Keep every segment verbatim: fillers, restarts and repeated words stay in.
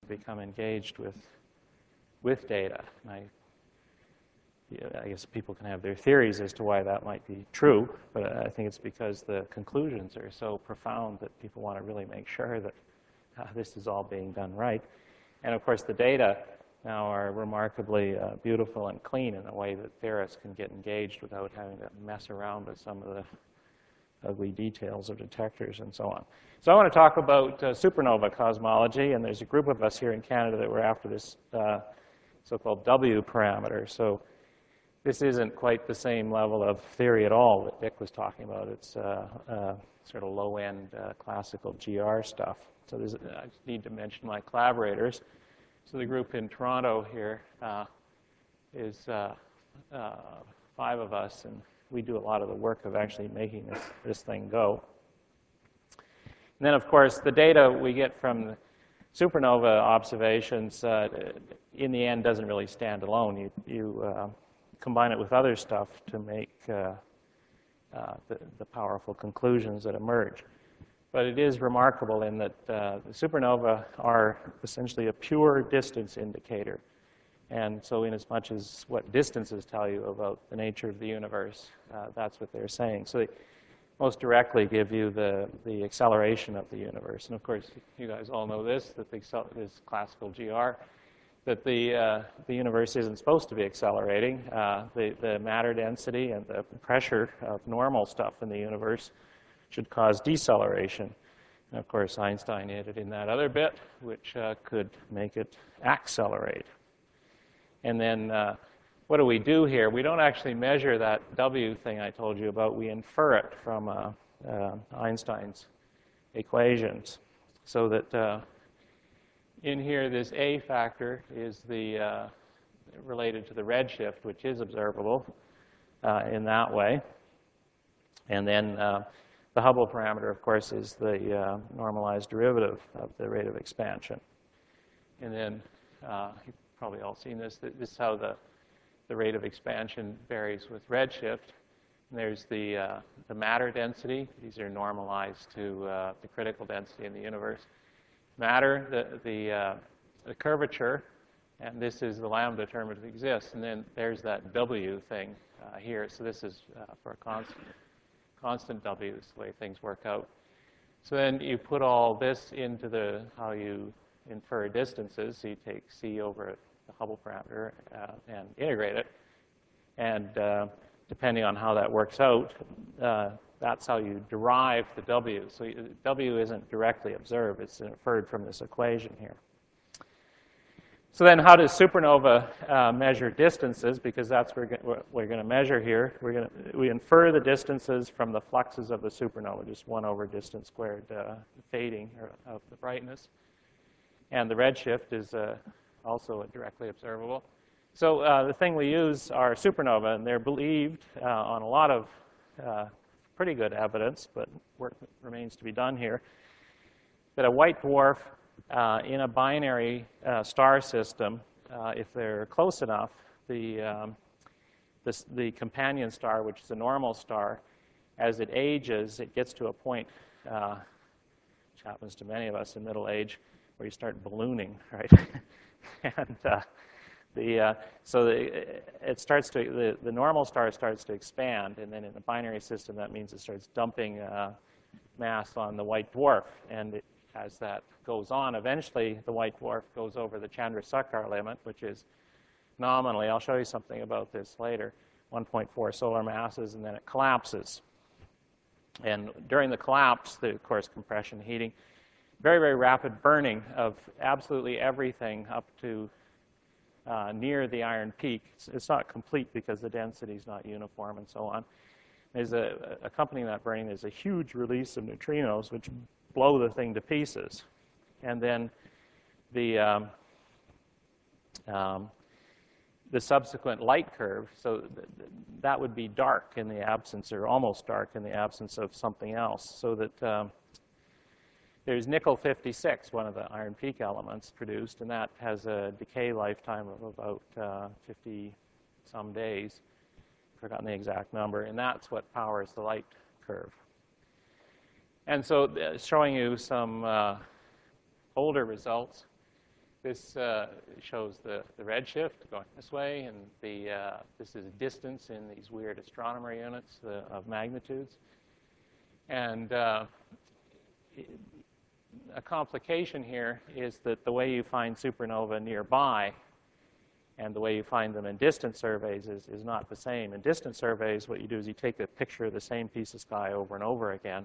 become engaged with, with data. And I, yeah, I guess people can have their theories as to why that might be true, but I think it's because the conclusions are so profound that people want to really make sure that uh, this is all being done right. And of course, the data now are remarkably uh, beautiful and clean in a way that theorists can get engaged without having to mess around with some of the ugly details of detectors and so on. So I want to talk about uh, supernova cosmology, and there's a group of us here in Canada that were after this uh, so-called W parameter. So this isn't quite the same level of theory at all that Dick was talking about. It's uh, uh, sort of low-end uh, classical G R stuff. So there's, I need to mention my collaborators. So the group in Toronto here uh, is uh, uh, five of us, and we do a lot of the work of actually making this, this thing go. And then, of course, the data we get from the supernova observations, uh, in the end, doesn't really stand alone. You, you uh, combine it with other stuff to make uh, uh, the, the powerful conclusions that emerge. But it is remarkable in that uh, the supernova are essentially a pure distance indicator. And so in as much as what distances tell you about the nature of the universe, uh, that's what they're saying. So they most directly give you the, the acceleration of the universe. And of course, you guys all know this, that the, this classical G R, that the, uh, the universe isn't supposed to be accelerating. Uh, the, the matter density and the pressure of normal stuff in the universe should cause deceleration. And of course, Einstein added in that other bit, which uh, could make it accelerate. And then uh, what do we do here? We don't actually measure that W thing I told you about. We infer it from uh, uh, Einstein's equations. So that uh, in here, this A factor is the uh, related to the redshift, which is observable uh, in that way. And then uh, the Hubble parameter, of course, is the uh, normalized derivative of the rate of expansion. And then uh, you've probably all seen this. This is how the, the rate of expansion varies with redshift. And there's the, uh, the matter density. These are normalized to uh, the critical density in the universe. Matter, the, the, uh, the curvature, and this is the lambda term that exists. And then there's that W thing uh, here. So this is uh, for a constant. Constant W is the way things work out. So then you put all this into the how you infer distances. So you take C over the Hubble parameter uh, and integrate it. And uh, depending on how that works out, uh, that's how you derive the W. So you, W isn't directly observed. It's inferred from this equation here. So then how does supernova uh, measure distances? Because that's what we're going to measure here. We're going to, we infer the distances from the fluxes of the supernova, just one over distance squared uh, fading of the brightness. And the redshift is uh, also directly observable. So uh, the thing we use are supernova, and they're believed uh, on a lot of uh, pretty good evidence, but work remains to be done here, that a white dwarf Uh, in a binary uh, star system, uh, if they're close enough, the, um, this, the companion star, which is a normal star, as it ages, it gets to a point, uh, which happens to many of us in middle age, where you start ballooning, right? and uh, the, uh, so the, it starts to, the, the normal star starts to expand, and then in the binary system, that means it starts dumping uh, mass on the white dwarf, and it, as that goes on, eventually the white dwarf goes over the Chandrasekhar limit, which is nominally, I'll show you something about this later, one point four solar masses, and then it collapses. And during the collapse, the, of course, compression, heating, very, very rapid burning of absolutely everything up to uh, near the iron peak. It's, it's not complete because the density is not uniform and so on. There's a, accompanying that burning, there's a huge release of neutrinos, which blow the thing to pieces. And then the, um, um, the subsequent light curve, so th that would be dark in the absence, or almost dark in the absence of something else. So that um, there's nickel fifty-six, one of the iron peak elements produced, and that has a decay lifetime of about uh, fifty some days. I've forgotten the exact number, and that's what powers the light curve. And so uh, showing you some uh, older results. this uh, shows the, the redshift going this way, and the uh, this is distance in these weird astronomer units uh, of magnitudes. And uh, a complication here is that the way you find supernova nearby and the way you find them in distant surveys is, is not the same. In distant surveys, what you do is you take a picture of the same piece of sky over and over again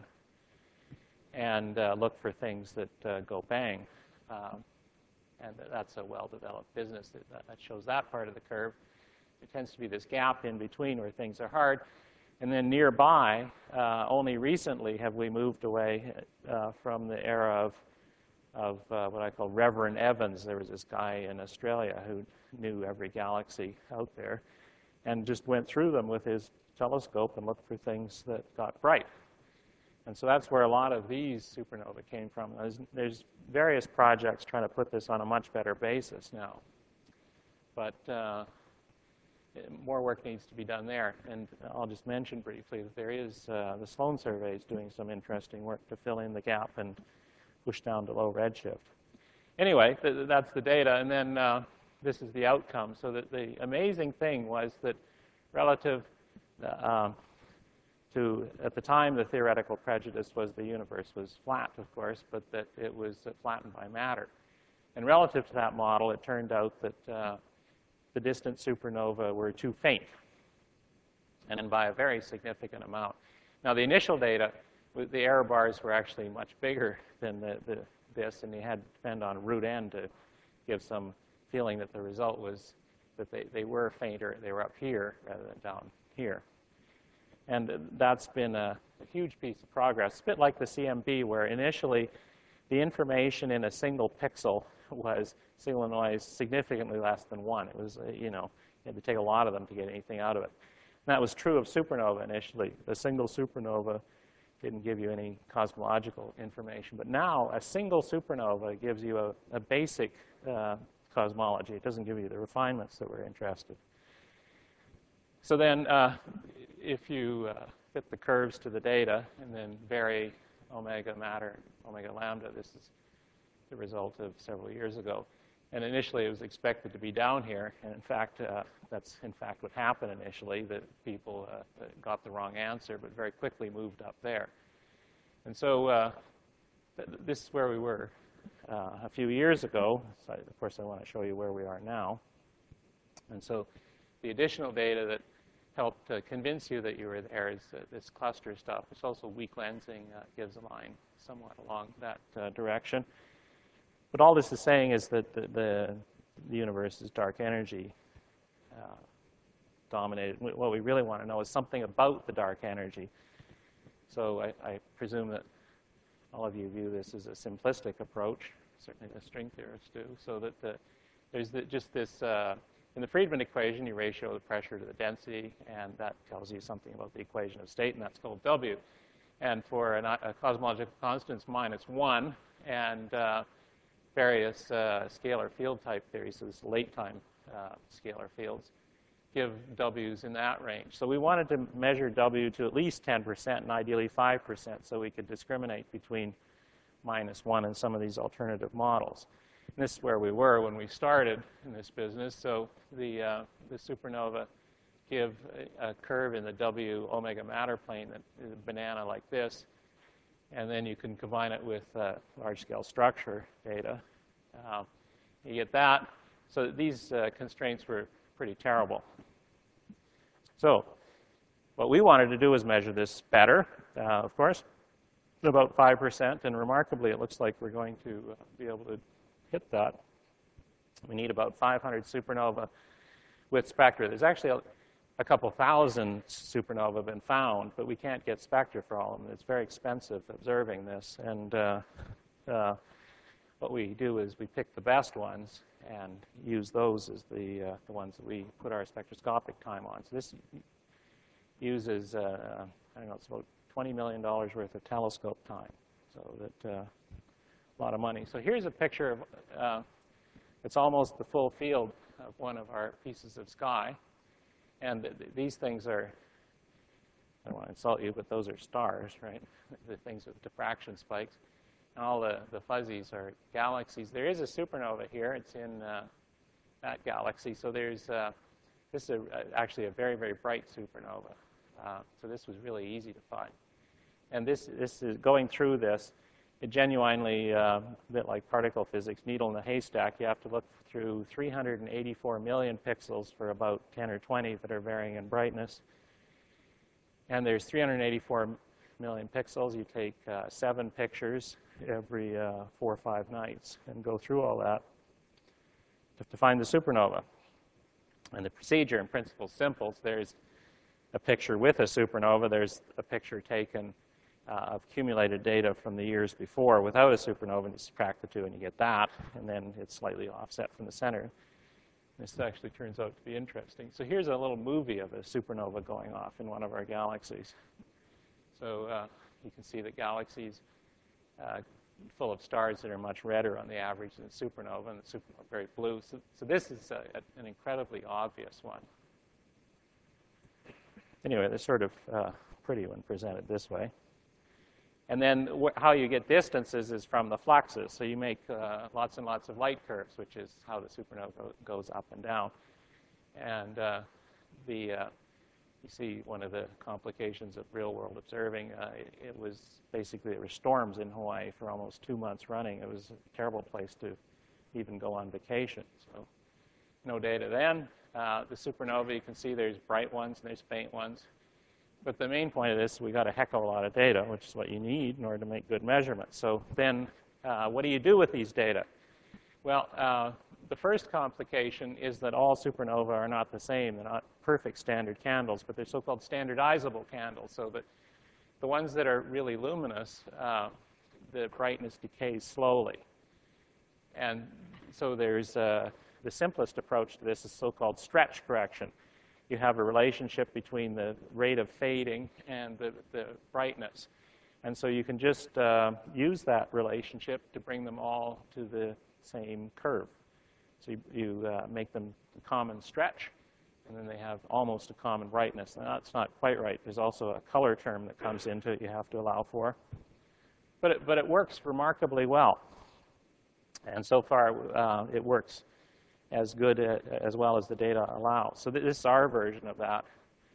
and uh, look for things that uh, go bang. Um, and that's a well-developed business that, that shows that part of the curve. There tends to be this gap in between where things are hard. And then nearby, uh, only recently have we moved away uh, from the era of, of uh, what I call Reverend Evans. There was this guy in Australia who knew every galaxy out there and just went through them with his telescope and looked for things that got bright. And so that's where a lot of these supernovae came from. There's, there's various projects trying to put this on a much better basis now. But uh, more work needs to be done there. And I'll just mention briefly that there is, uh, the Sloan survey is doing some interesting work to fill in the gap and push down to low redshift. Anyway, th that's the data. And then uh, this is the outcome. So that the amazing thing was that relative uh, to, at the time, the theoretical prejudice was the universe was flat, of course, but that it was uh, flattened by matter. And relative to that model, it turned out that uh, the distant supernovae were too faint, and by a very significant amount. Now, the initial data, the error bars were actually much bigger than the, the, this, and you had to depend on root n to give some feeling that the result was that they, they were fainter, they were up here rather than down here. And that's been a, a huge piece of progress. It's a bit like the C M B, where initially the information in a single pixel was signal noise significantly less than one. It was, uh, you know, you had to take a lot of them to get anything out of it. And that was true of supernova initially. The single supernova didn't give you any cosmological information. But now a single supernova gives you a, a basic uh, cosmology. It doesn't give you the refinements that we're interested. So then uh, if you uh, fit the curves to the data and then vary omega matter, omega lambda, this is the result of several years ago. And initially, it was expected to be down here. And in fact, uh, that's in fact what happened initially, that people uh, got the wrong answer, but very quickly moved up there. And so uh, th this is where we were uh, a few years ago. So I, of course, I want to show you where we are now. And so the additional data that helped uh, convince you that you were there is uh, this cluster stuff. It's also weak lensing uh, gives a line somewhat along that uh, direction. But all this is saying is that the, the, the universe is dark energy uh, dominated. What we really want to know is something about the dark energy. So I, I presume that all of you view this as a simplistic approach. Certainly the string theorists do. So that the, there's the, just this, uh, in the Friedmann equation, you ratio the pressure to the density, and that tells you something about the equation of state, and that's called W. And for an, a cosmological constant, it's minus one, and uh, various uh, scalar field type theories, so this late time uh, scalar fields, give W's in that range. So we wanted to measure W to at least ten percent and ideally five percent so we could discriminate between minus one and some of these alternative models. And this is where we were when we started in this business. So the, uh, the supernova give a, a curve in the W omega matter plane that is a banana like this. And then you can combine it with uh, large-scale structure data. Uh, you get that. So these uh, constraints were pretty terrible. So what we wanted to do was measure this better, uh, of course, about five percent. And remarkably, it looks like we're going to uh, be able to hit that. We need about five hundred supernova with spectra. There's actually a, a couple thousand supernovae have been found, but we can't get spectra for all of them. It's very expensive observing this. And uh, uh, what we do is we pick the best ones and use those as the, uh, the ones that we put our spectroscopic time on. So this uses, uh, I don't know, it's about twenty million dollars worth of telescope time. So that, uh, a lot of money. So here's a picture of, uh, it's almost the full field of one of our pieces of sky. And th th these things are, I don't want to insult you, but those are stars, right? The things with diffraction spikes. All the, the fuzzies are galaxies. There is a supernova here. It's in uh, that galaxy. So there's uh, this is a, a, actually a very, very bright supernova. Uh, so this was really easy to find. And this, this is going through this. It genuinely, uh, a bit like particle physics, needle in a haystack. You have to look through three hundred eighty-four million pixels for about ten or twenty that are varying in brightness. And there's three hundred eighty-four million pixels. You take uh, seven pictures every uh, four or five nights and go through all that to, to find the supernova. And the procedure in principle is simple. So there's a picture with a supernova. There's a picture taken uh, of accumulated data from the years before without a supernova, and you subtract the two and you get that, and then it's slightly offset from the center. This actually turns out to be interesting. So here's a little movie of a supernova going off in one of our galaxies. So uh, you can see the galaxies uh, full of stars that are much redder on the average than supernova, and the supernova very blue. So, so this is a, a, an incredibly obvious one. Anyway, they're sort of uh, pretty when presented this way. And then wh how you get distances is from the fluxes. So you make uh, lots and lots of light curves, which is how the supernova go goes up and down. And uh, the uh, you see one of the complications of real-world observing. Uh, it, it was basically, there were storms in Hawaii for almost two months running. It was a terrible place to even go on vacation. So no data then. Uh, the supernova, you can see there's bright ones and there's faint ones. But the main point of this, we got a heck of a lot of data, which is what you need in order to make good measurements. So then uh, what do you do with these data? Well, uh, the first complication is that all supernovae are not the same. They're not perfect standard candles, but they're so-called standardizable candles, so that the ones that are really luminous, uh, the brightness decays slowly. And so there's uh, the simplest approach to this is so-called stretch correction. You have a relationship between the rate of fading and the, the brightness. And so you can just uh, use that relationship to bring them all to the same curve. So you, you uh, make them a common stretch, and then they have almost a common brightness. Now, that's not quite right. There's also a color term that comes into it you have to allow for. But it, but it works remarkably well. And so far, uh, it works as good uh, as well as the data allow. So th this is our version of that.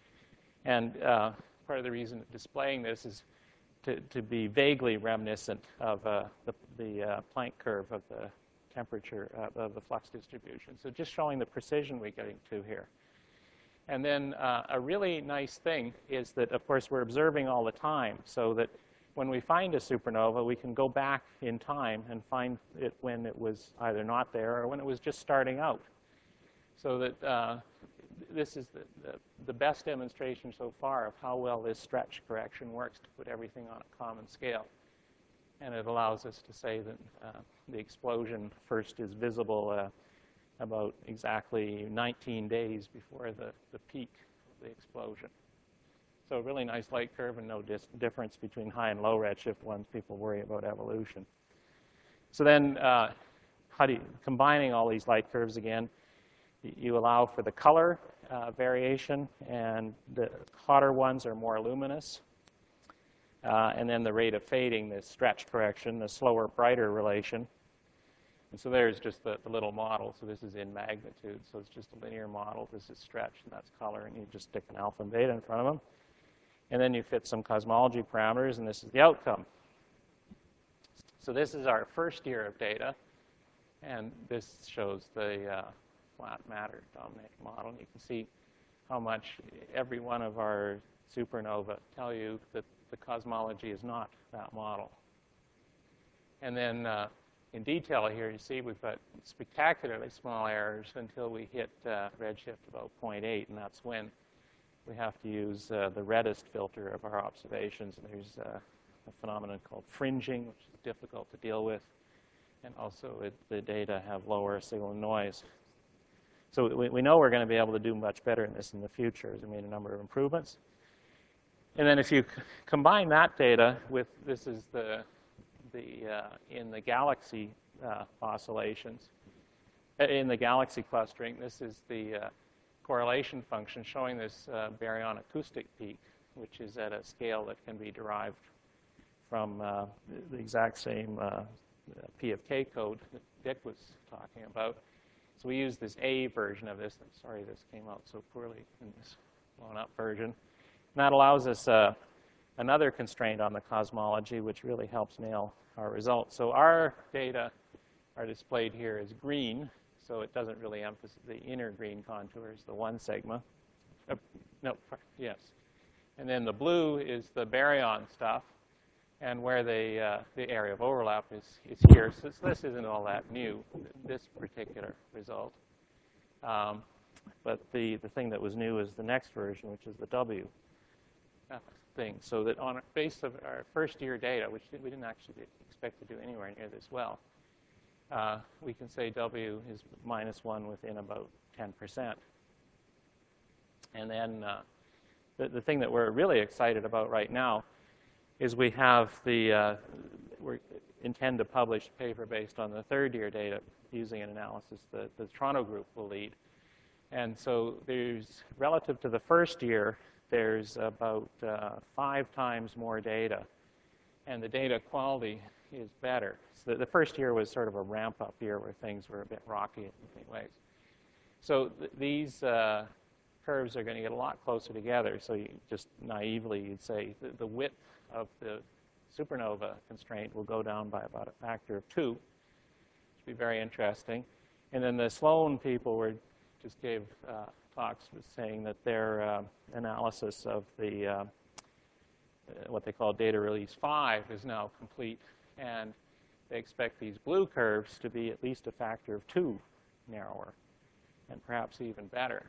And uh, part of the reason displaying this is to, to be vaguely reminiscent of uh, the, the uh, Planck curve of the temperature uh, of the flux distribution. So just showing the precision we're getting to here. And then uh, a really nice thing is that, of course, we're observing all the time, so that when we find a supernova, we can go back in time and find it when it was either not there or when it was just starting out. So that uh, this is the, the, the best demonstration so far of how well this stretch correction works to put everything on a common scale. And it allows us to say that uh, the explosion first is visible uh, about exactly nineteen days before the, the peak of the explosion. So a really nice light curve and no dis difference between high and low redshift ones. People worry about evolution. So then uh, how do you, combining all these light curves again, you allow for the color uh, variation, and the hotter ones are more luminous. Uh, and then the rate of fading, the stretch correction, the slower, brighter relation. And so there's just the, the little model. So this is in magnitude. So it's just a linear model. This is stretch, and that's color. And you just stick an alpha and beta in front of them. And then you fit some cosmology parameters, and this is the outcome. So this is our first year of data. And this shows the uh, flat matter dominated model. And you can see how much every one of our supernova tell you that the cosmology is not that model. And then uh, in detail here, you see we've got spectacularly small errors until we hit uh, redshift about zero point eight, and that's when we have to use uh, the reddest filter of our observations. And there's uh, a phenomenon called fringing, which is difficult to deal with. And also, it, the data have lower signal noise. So we, we know we're going to be able to do much better in this in the future, as we made a number of improvements. And then if you c combine that data with, this is the, the uh, in the galaxy uh, oscillations, in the galaxy clustering, this is the uh, correlation function showing this uh, baryon acoustic peak, which is at a scale that can be derived from uh, the exact same uh, P of K code that Dick was talking about. So we use this A version of this. I'm sorry this came out so poorly in this blown-up version. And that allows us uh, another constraint on the cosmology, which really helps nail our results. So our data are displayed here as green, so it doesn't really emphasize the inner green contours, the one sigma. Uh, no, yes. And then the blue is the baryon stuff, and where the, uh, the area of overlap is, is here. So this isn't all that new, this particular result. Um, but the, the thing that was new is the next version, which is the W uh, thing. So that on the base of our first year data, which we didn't actually expect to do anywhere near this well, uh, we can say W is minus one within about ten percent. And then uh, the, the thing that we're really excited about right now is we have the, uh, we intend to publish a paper based on the third year data using an analysis that the Toronto group will lead. And so there's, relative to the first year, there's about uh, five times more data. And the data quality is better. So the first year was sort of a ramp-up year where things were a bit rocky in many ways. So th these uh, curves are going to get a lot closer together. So you just naively, you'd say the, the width of the supernova constraint will go down by about a factor of two, which would be very interesting. And then the Sloan people were just gave uh, talks was saying that their uh, analysis of the uh, what they call data release five is now complete, and they expect these blue curves to be at least a factor of two narrower, and perhaps even better.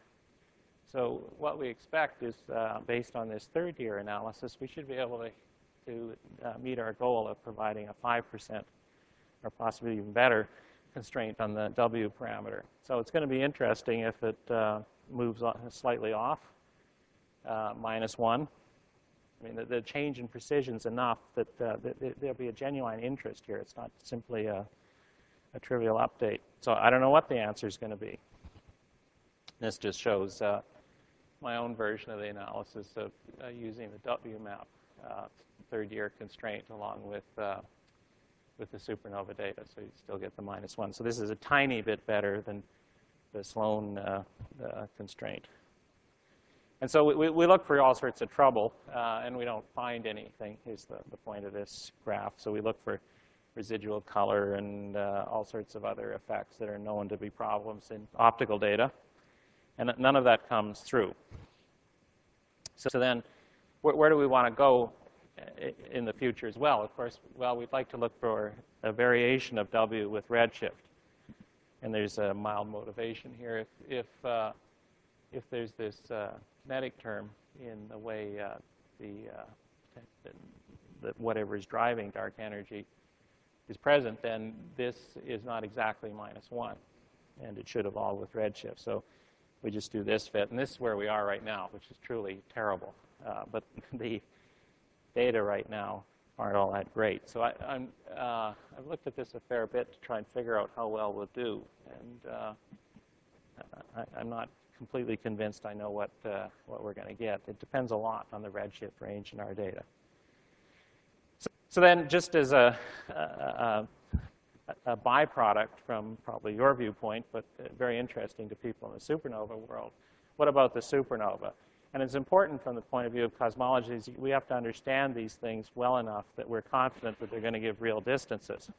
So what we expect is, uh, based on this third year analysis, we should be able to, to uh, meet our goal of providing a five percent or possibly even better constraint on the W parameter. So it's going to be interesting if it uh, moves slightly off, uh, minus one. I mean, the, the change in precision is enough that, uh, that there'll be a genuine interest here. It's not simply a, a trivial update. So I don't know what the answer is going to be. This just shows uh, my own version of the analysis of uh, using the W map uh, third year constraint along with, uh, with the supernova data. So you still get the minus one. So this is a tiny bit better than the Sloan uh, uh, constraint. And so we, we look for all sorts of trouble, uh, and we don't find anything, is the, the point of this graph. So we look for residual color and uh, all sorts of other effects that are known to be problems in optical data. And none of that comes through. So, so then wh where do we want to go in the future as well? Of course, well, we'd like to look for a variation of W with redshift. And there's a mild motivation here. If, if, uh, if there's this uh, kinetic term in the way uh, the, uh, the whatever is driving dark energy is present, then this is not exactly minus one, and it should evolve with redshift. So we just do this fit, and this is where we are right now, which is truly terrible. Uh, but the data right now aren't all that great. So I, I'm, uh, I've looked at this a fair bit to try and figure out how well we'll do, and uh, I, I'm not completely convinced I know what, uh, what we're going to get. It depends a lot on the redshift range in our data. So, so then just as a, a, a byproduct from probably your viewpoint, but very interesting to people in the supernova world, what about the supernova? And it's important from the point of view of cosmology is we have to understand these things well enough that we're confident that they're going to give real distances.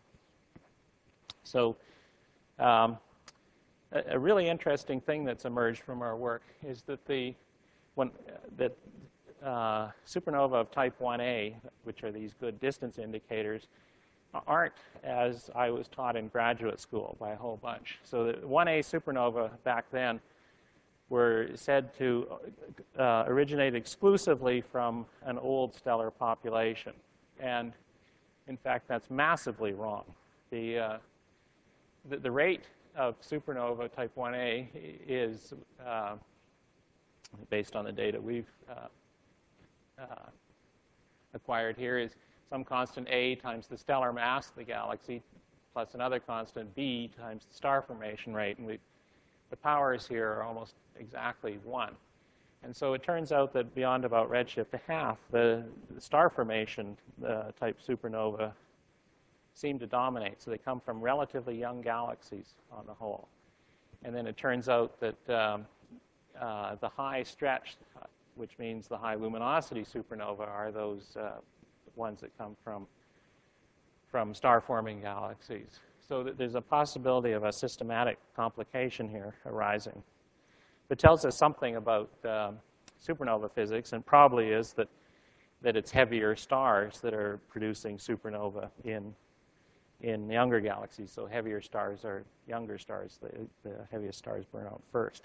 So um, a really interesting thing that's emerged from our work is that the when that uh, supernova of type one A, which are these good distance indicators, aren't as I was taught in graduate school by a whole bunch. So the one A supernova back then were said to uh, originate exclusively from an old stellar population, and in fact, that's massively wrong. The uh, the, the rate of supernova type one A is, uh, based on the data we've uh, uh, acquired here, is some constant A times the stellar mass of the galaxy plus another constant B times the star formation rate. And we, the powers here are almost exactly one. And so it turns out that beyond about redshift a half, the star formation uh, type supernova seem to dominate. So they come from relatively young galaxies on the whole. And then it turns out that um, uh, the high stretch, which means the high luminosity supernova, are those uh, ones that come from, from star-forming galaxies. So that there's a possibility of a systematic complication here arising. It tells us something about um, supernova physics, and probably is that, that it's heavier stars that are producing supernova in, in younger galaxies. So heavier stars are younger stars. The, the heaviest stars burn out first.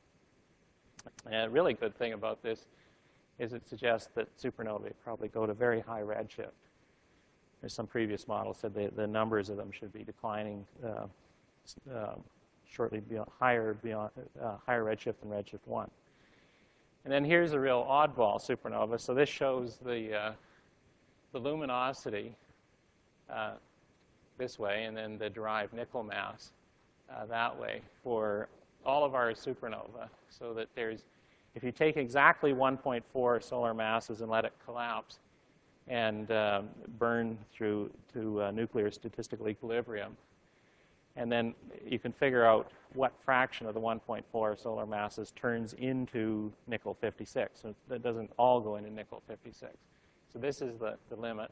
And a really good thing about this is it suggests that supernovae probably go to very high redshift. There's some previous models said the, the numbers of them should be declining uh, uh, shortly beyond, higher beyond uh, higher redshift than redshift one. And then here's a real oddball supernova. So this shows the uh, the luminosity uh, this way, and then the derived nickel mass uh, that way for all of our supernova. So that there's, if you take exactly one point four solar masses and let it collapse and uh, burn through to uh, nuclear statistical equilibrium, and then you can figure out what fraction of the one point four solar masses turns into nickel fifty-six. So that doesn't all go into nickel fifty-six. So this is the, the limit.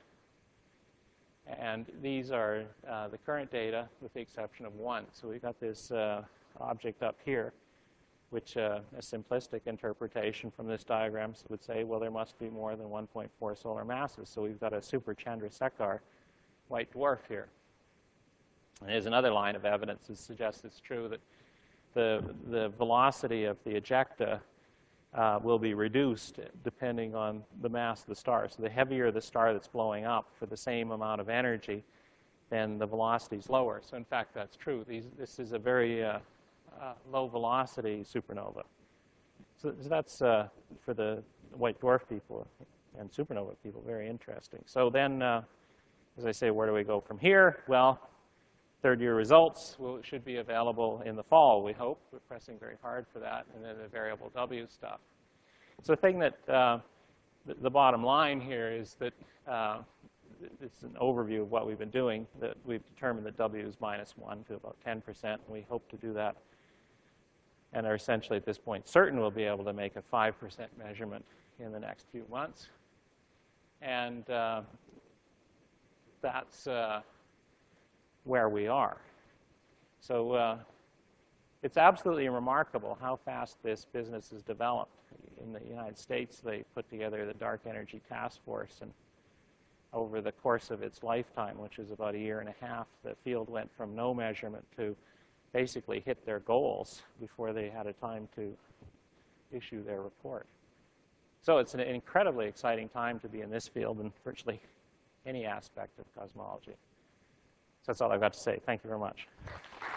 And these are uh, the current data with the exception of one. So we've got this uh, object up here, which uh, a simplistic interpretation from this diagram would say, well, there must be more than one point four solar masses. So we've got a super Chandrasekhar white dwarf here. And here's another line of evidence that suggests it's true that the, the velocity of the ejecta uh, will be reduced depending on the mass of the star. So the heavier the star that's blowing up for the same amount of energy, then the velocity is lower. So in fact, that's true. These, this is a very uh, uh, low velocity supernova. So, so that's, uh, for the white dwarf people and supernova people, very interesting. So then, uh, as I say, where do we go from here? Well, third-year results will, should be available in the fall, we hope. We're pressing very hard for that, and then the variable W stuff. So the thing that, uh, the, the bottom line here is that uh, it's an overview of what we've been doing, that we've determined that W is minus one to about ten percent, and we hope to do that, and are essentially at this point certain we'll be able to make a five percent measurement in the next few months. And uh, that's uh, where we are. So uh, it's absolutely remarkable how fast this business has developed. In the United States, they put together the Dark Energy Task Force, and over the course of its lifetime, which is about a year and a half, the field went from no measurement to basically hit their goals before they had a time to issue their report. So it's an incredibly exciting time to be in this field and virtually any aspect of cosmology. So that's all I've got to say. Thank you very much.